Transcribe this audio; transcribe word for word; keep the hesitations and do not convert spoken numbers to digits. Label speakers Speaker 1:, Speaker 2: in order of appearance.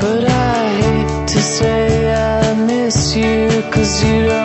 Speaker 1: But I hate to say I miss you, 'cause you don't